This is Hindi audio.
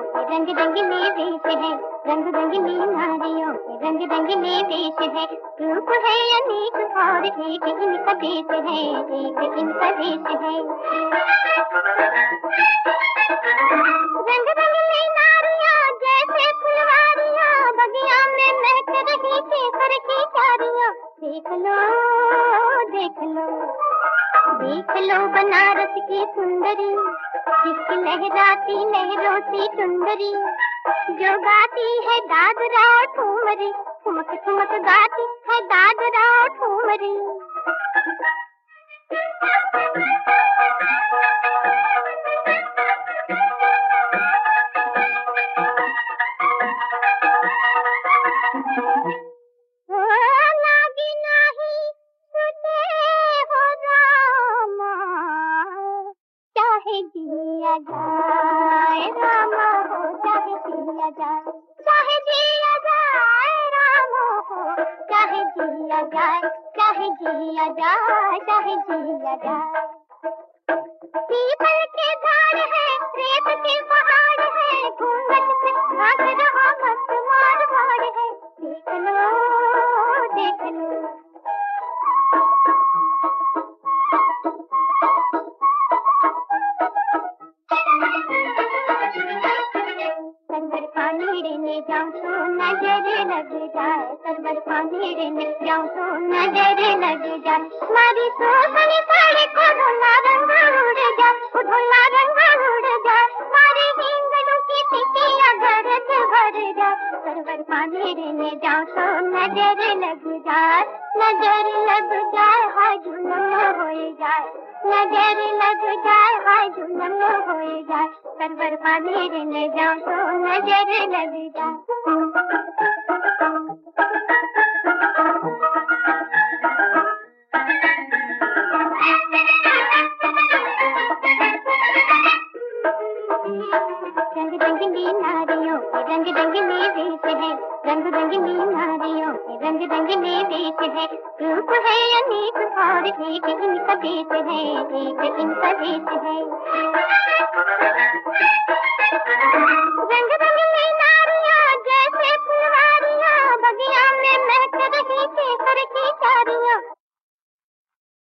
के रंग रंगीले वेश है, रंग रंगीली नारियों के रंग रंगीले वेश है। रूप है अनेक और एक इनका देश है, एक इनका देश है। रंग रंगीली नारियां जैसे फुलवारियां, बगिया में महक रही केसर की क्यारियां। देख लो देख लो देख लो बनारस की सुंदरी, जिसकी लहराती लहरों सी चुंदरी, जो गाती है दादरा ठुमरी, ठुमक ठुमक गाती है दादरा ठुमरी। चाहे जिया जाए रामा हो, चाहे जिया जाए, चाहे जिया जाए रामा हो, चाहे जिया जाए, चाहे जिया जाए, चाहे जिया जाए। पीपल के झाड़ है, रेत के पहाड़ है, घूंघट से भाग रहा मस्त मारवाड़ है। देख लो देख लो सरवर पानी लेने जाऊं तो नजर लग जाए, सरवर पानी लेने जाऊं तो नजर लग जाए। मारी सोहनी साड़ी को धुला रंग उड़ जाए, धुला रंग उड़ जाए। मारी हिंगड़ों की टिकिया गरज भर जाए, सरवर पानी लेने जाऊं तो नजर लग जाए, नजर लग जाए हाय जुलम हो जाए, नजर लग जाए हाय जुलम हो जाए। सरवर पानी लेने जाऊं तो नजर लग जाए। रंग रंगीली नारियों के रंग रंगीले वेश है, रंग रंगीली नारियों के रंग रंगीले वेश है। रूप है अनेक और एक इनका देश है, एक इनका देश है। रंग रंगीली नारियां जैसे फुलवारियां, बगिया में महक रही केसर की क्यारियां।